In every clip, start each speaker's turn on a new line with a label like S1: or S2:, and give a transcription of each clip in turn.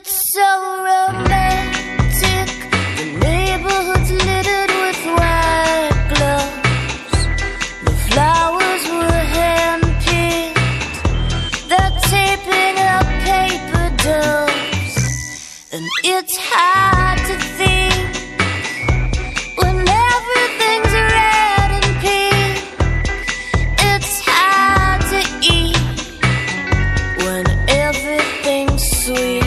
S1: It's so romantic. The neighborhood's littered with white gloves. The flowers were hand-picked. They're taping up paper doves. And it's hard to think when everything's red and pink. It's hard to eat when everything's sweet.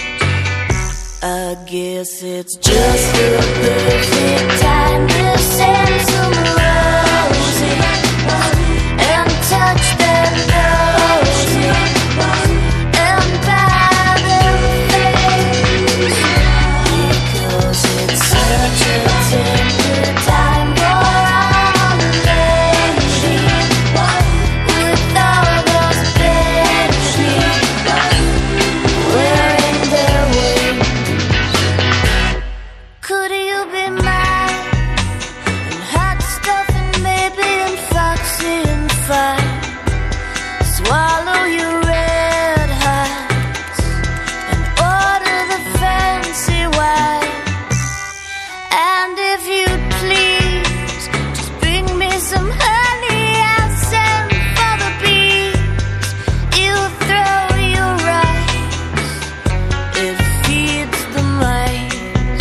S1: I guess it's just the perfect time to send some roses and touch their noses and buy their face, because it's such a tender time for our lady, with all those babies wearing their wings. Could you be mine? And hot stuff and maybe and foxy and fine. Swallow your red hearts and order the fancy wine. And if you'd please, just bring me some honey I'll send for the bees. You throw your rice, it feeds the mice.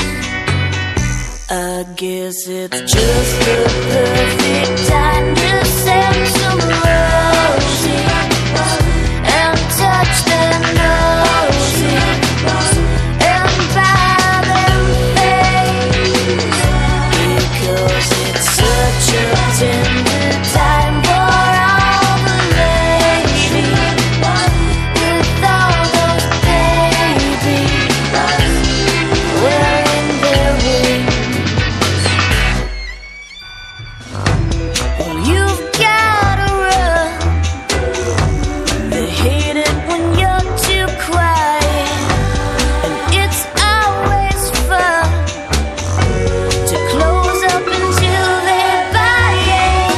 S1: I guess it's just the perfect time to send some roses and touch their noses and buy them face, because it's such a tender time for all the ladies with all those babies wearing their wings. Well, you've gotta run. They hate it when you're too quiet, and it's always fun to close up until they buy it.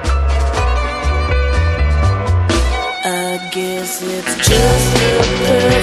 S1: I guess it's just the perfect